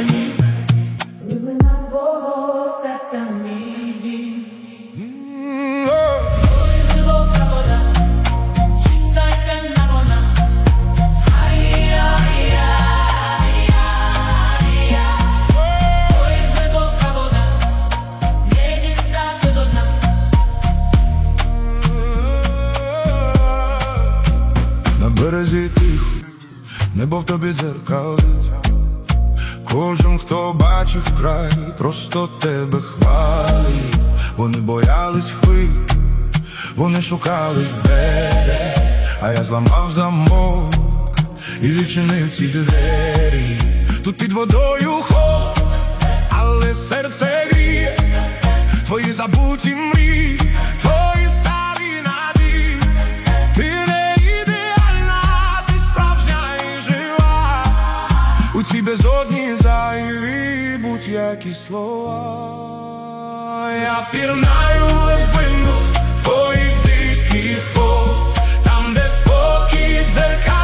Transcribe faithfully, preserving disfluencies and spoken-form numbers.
мені, глибина твого серця мій дім. Ой, глибока вода, чиста й темна вона. Ай-я-я-я-я. Ой, глибока вода, не дістати до дна. На березі тихо, небо в тобі дзеркалить. Кожен, хто бачив край, просто тебе хвалить. Вони боялись хвиль, вони шукали берег, а я зламав замок і відчинив ці двері. Тут під водою холод, але серце гріє. Твої забуті мрії, твої старі надії. Ти не ідеальна, ти справжня і жива. У цій безодні зайві будь-які слова. Я пірнаю в глибину твоїх диких вод, там, де спокій дзеркал.